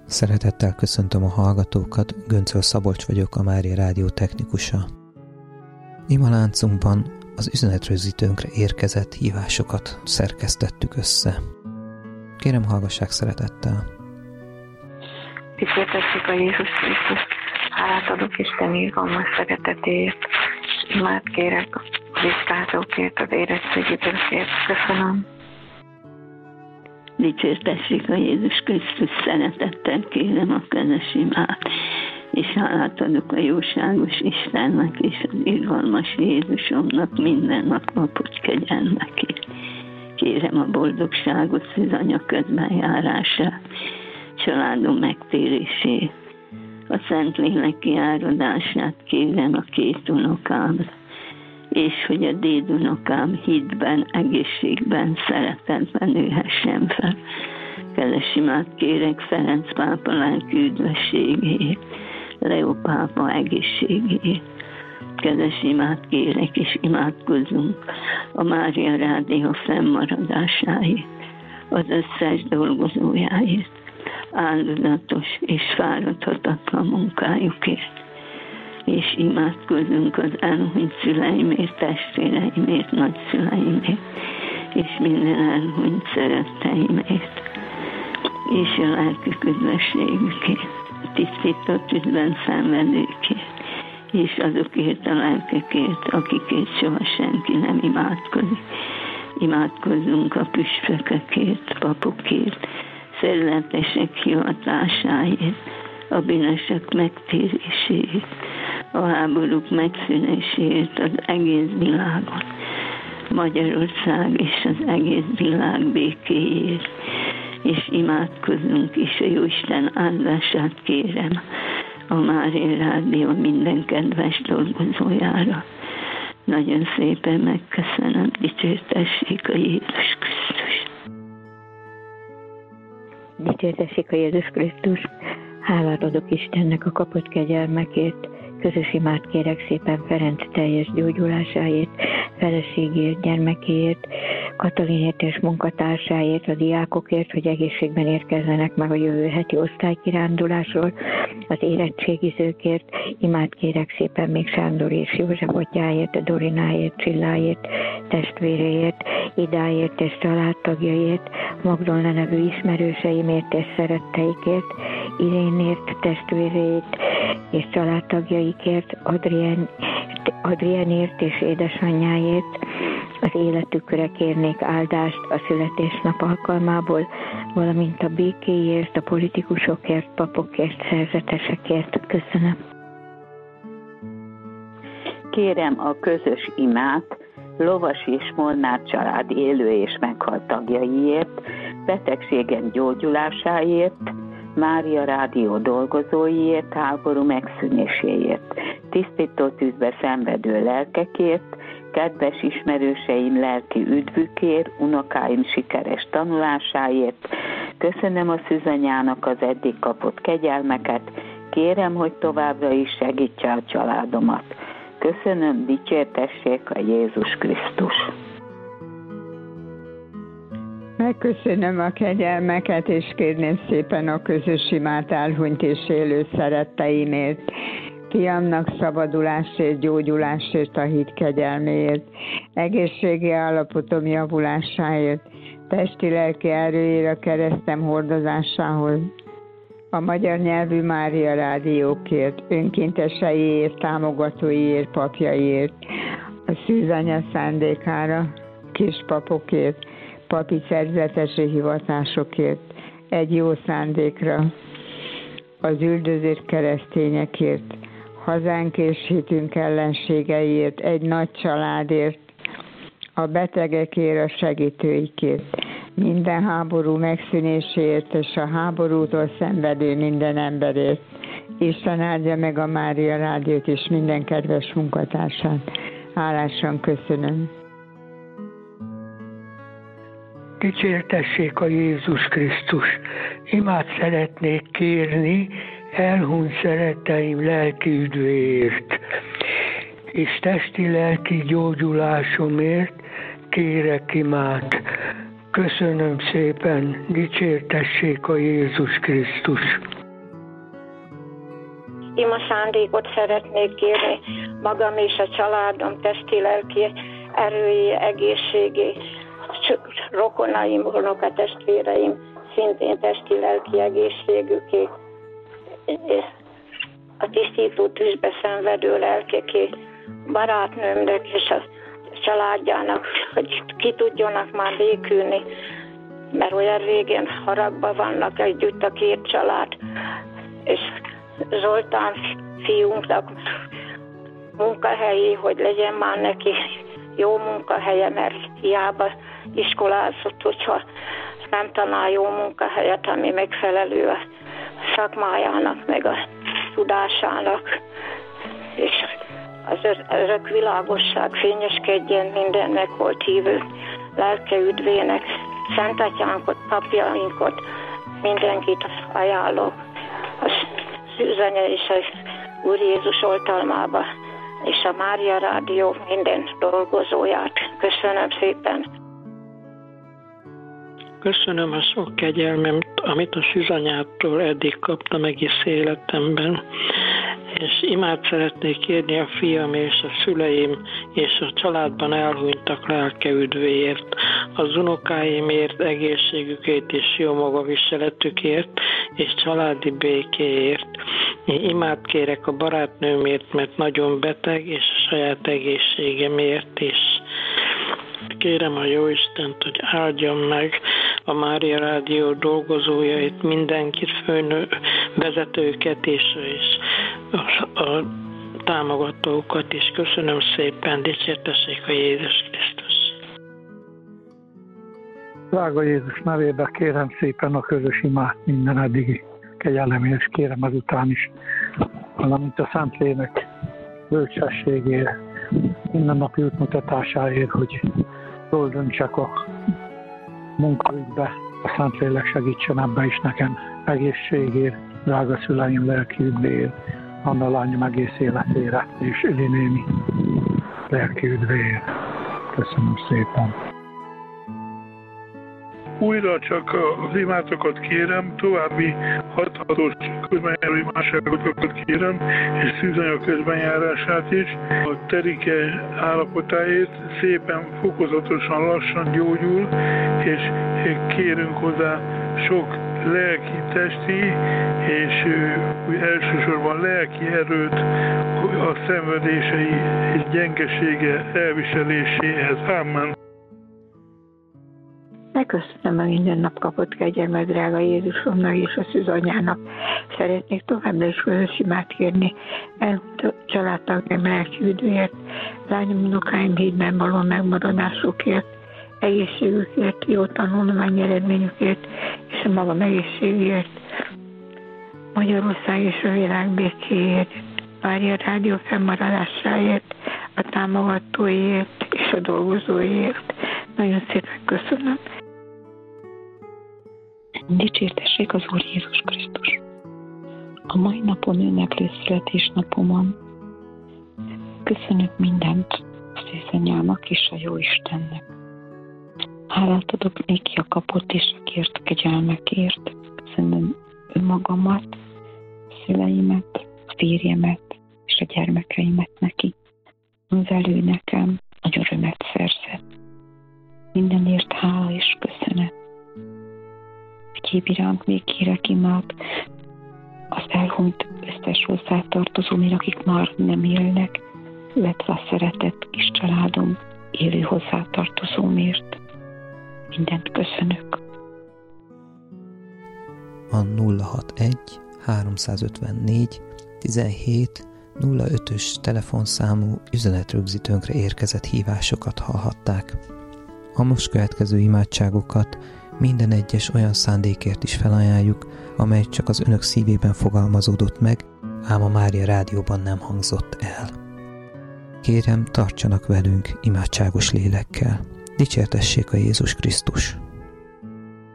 Szeretettel köszöntöm a hallgatókat, Göncöl Szabolcs vagyok, a Mária Rádió technikusa. Imaláncunkban az üzenetrögzítőnkre érkezett hívásokat szerkesztettük össze. Kérem, hallgassák szeretettel. Dicsértessük a Jézus Krisztus, hálát adok Isten irgalmas szeretetéért, és imát kérek a vizsgázókért, az érettségidőkért. Köszönöm. Dicsértessék a Jézus Krisztus, szeretettel kérem a közös imát, és hálát adok a jóságos Istennek és az irgalmas Jézusomnak minden nap kapott kegyelmekért. Kérem a boldogságot, szűzanya közbenjárását, családom megtérését, a Szentlélek kiáradását kérem a két unokámra, és hogy a dédunokám hitben, egészségben, szeretetben nőhessen fel. Keles imát kérek Ferenc pápa lelki üdvösségéért, Leó pápa egészségéért. Keles imát kérek, és imádkozunk a Mária Rádió fennmaradásáért, az összes dolgozójáért, áldozatos és fáradhatatlan munkájukért. És imádkozunk az elhunyt szüleimért, testvéreimért, nagyszüleimért, és minden elhunyt szeretteimért, és a lelkük üdvösségükért, tisztított üdvben szenvedőkért, és azokért a lelkekért, akikért soha senki nem imádkozik. Imádkozzunk a püspökökért, papokért, szerzetesek hivatásáért, a bűnösök megtéréséért, a háborúk megszűnéséért az egész világon, Magyarország és az egész világ békéért, és imádkozunk is, a Jóisten áldását kérem a Mária Rádió minden kedves dolgozójára. Nagyon szépen megköszönöm, dicsértessék a Jézus Krisztus. Dicsértessék a Jézus Krisztus. Hálát adok Istennek a kapott kegyelmekért, közös imát kérek szépen Ferenc teljes gyógyulásáért, feleségért, gyermekéért, Katalinért és munkatársáért, a diákokért, hogy egészségben érkezzenek meg a jövő heti osztálykirándulásról, az érettségizőkért, imát kérek szépen még Sándor és József atyáért, Dorináért, Csilláért, testvéréért, Idáért és családtagjaiért, Magdolna nevű ismerőseimért és szeretteikért, Irénért, testvéréért és családtagjaikért, Adrienért és édesanyjáért, az életükre kérnék áldást a születésnap alkalmából, valamint a békéért, a politikusokért, papokért, szerzetesekért. Köszönöm. Kérem a közös imát Lovas és Molnár család élő és meghalt tagjaiért, betegségen gyógyulásáért, Mária Rádió dolgozóiért, háború megszűnéséért, tisztító tűzbe szenvedő lelkekért, kedves ismerőseim lelki üdvükért, unokáim sikeres tanulásáért. Köszönöm a szűzanyának az eddig kapott kegyelmeket, kérem, hogy továbbra is segítse a családomat. Köszönöm, dicsértessék a Jézus Krisztus. Megköszönöm a kegyelmeket, és kérném szépen a közös imát elhunyt és élő szeretteimért, fiamnak szabadulásért, gyógyulásért, a hit kegyelméért, egészségi állapotom javulásáért, testi-lelki erőért, a keresztem hordozásához, a magyar nyelvű Mária Rádiókért, önkénteseiért, támogatóiért, papjaiért, a szűzanya szándékára, kispapokért, papi szerzetesi hivatásokért, egy jó szándékra, az üldözött keresztényekért, hazánk és hitünk ellenségeiért, egy nagy családért, a betegekért, a segítőikért, minden háború megszűnéséért és a háborútól szenvedő minden emberért. Isten áldja meg a Mária Rádiót és minden kedves munkatársát. Hálásan köszönöm. Dicsértessék a Jézus Krisztus. Imát szeretnék kérni elhunyt szeretteim lelki üdvéért, és testi-lelki gyógyulásomért kérek imát. Köszönöm szépen, dicsértessék a Jézus Krisztus. Ima szándékot szeretnék kérni magam és a családom testi-lelki erői, egészségé, rokonaim, unokatestvéreim szintén testi-lelki egészségüké, a tisztító tűzbe szenvedő lelkeké, barátnőmnek és a családjának, hogy ki tudjanak már békülni, mert olyan régen haragban vannak együtt a két család, és Zoltán fiúnknak munkahelyi, hogy legyen már neki jó munkahelye, mert hiába iskolázott, hogyha nem talál jó munkahelyet, ami megfelelő a szakmájának, meg a tudásának, és az örök világosság fényeskedjen minden megholt hívő lelke üdvének, Szent Atyánkot, papjainkot, mindenkit ajánlok, a Szűzanya és az Úr Jézus oltalmába, és a Mária Rádió minden dolgozóját. Köszönöm szépen! Köszönöm a sok kegyelmet, amit a Szűzanyától eddig kaptam egész életemben, és imát szeretnék kérni a fiam és a szüleim és a családban elhunytak lelke üdvéért, az unokáimért, egészségükért és jó magaviseletükért és családi békéért. Imát kérek a barátnőmért, mert nagyon beteg, és a saját egészségemért is. Kérem a Jóistent, hogy áldjon meg a Mária Rádió dolgozójait, mindenkit, főnő vezetőket és a támogatókat is. Köszönöm szépen, dicsértessék a Jézus Krisztus. Drága Jézus nevében kérem szépen a közös imát minden eddigi kegyellemért, és kérem ezután is, valamint a Szentlélek bölcsességért, minden napi útmutatásáért, hogy jól döntsek a munkaügybe, a Szentlélek segítsen ebbe is nekem, egészségért, drága szüleim lelki üdvéért, Anna lányom egész életére, és Öli néni lelki üdvéért. Köszönöm szépen. Újra csak az imátokat kérem, további hathatós közbenjáró imádságokat kérem, és Szűzanya közbenjárását is. A Terike állapotáért szépen, fokozatosan, lassan gyógyul, és kérünk hozzá sok lelki, testi, és elsősorban lelki erőt a szenvedései és gyengesége elviseléséhez. Amen. Megköszönöm a minden nap kapott kegyelmet, drága Jézusomnak és a Szűzanyának. Szeretnék továbbra is közös imát kérni. Elhunyt családtagjaim lelki üdvéért, lányom, unokáim hídben való megmaradásukért, egészségükért, jó tanulmányi eredményükért, és a magam egészségért, Magyarország és a világ békéért, Mária Rádió fennmaradásáért, a támogatóiért és a dolgozóiért. Nagyon szépen köszönöm. Dicsértessék az Úr Jézus Krisztus! A mai napon ünneplő születésnapomon köszönök mindent a Szűzanyának és a Jóistennek. Hálát adok néki a kapott és a kért kegyelmekért. Köszönöm önmagamat, a szüleimet, a férjemet és a gyermekeimet neki. Mivel ő nekem nagy örömet szerzett. Mindenért hála és köszönet. Egyéb iránt még kérek imát az elhunyt összes hozzátartozómért, akik már nem élnek, illetve a szeretett kis családom élő hozzátartozómért. Mindent köszönök. A 061 354 17 05-ös telefonszámú üzenetrögzítőnkre érkezett hívásokat hallhatták. A most következő imádságokat minden egyes olyan szándékért is felajánljuk, amely csak az önök szívében fogalmazódott meg, ám a Mária Rádióban nem hangzott el. Kérem, tartsanak velünk imádságos lélekkel. Dicsértessék a Jézus Krisztus!